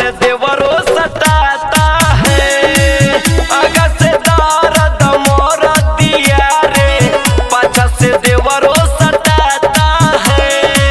से देवरो सताता है, आगा से दर्द मोर दिया रे, पाछा से देवरो सताता है।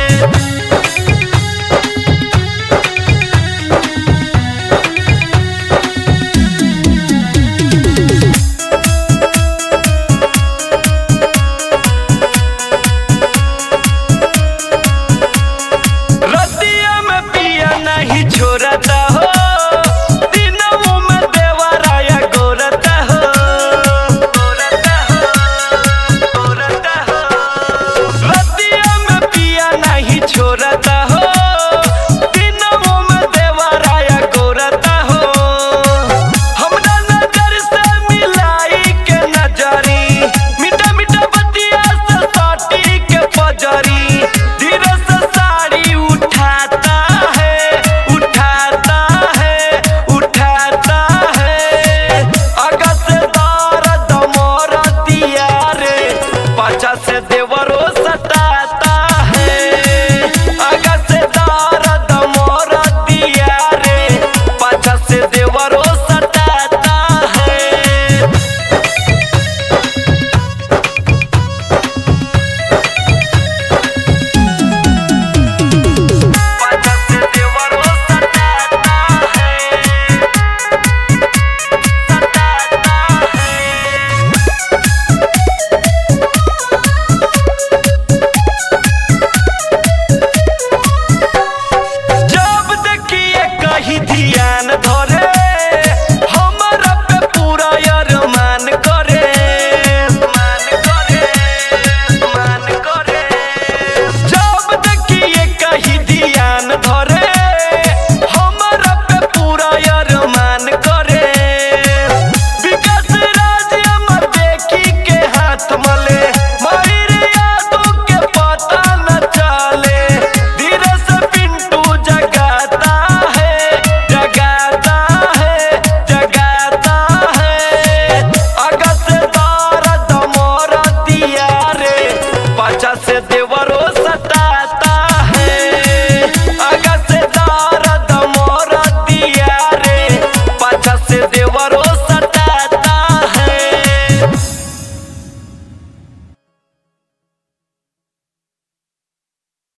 रतिया में पिया नहीं छोड़ता हो, दिनों में देवराया गोरता हो, गोरता हो, गोरता हो। रतिया में पिया नहीं छोड़ता हो, दिनों में देवराया गोरता हो। हमरा नजर से मिलाई के नजरी, मीठा मीठा बतिया से साटी के पजरी, धीरे से साड़ी उठाता है, उठाता है, उठाता है। आगा से दर्द मोर दिया रे, पाछा से देवरो सताता है। आगा से दर्द मोर दिया रे, पाछा से देवरो सताता है। पाछा से देवरो सताता है, सताता है। जब देखिए कहीं ध्यान धो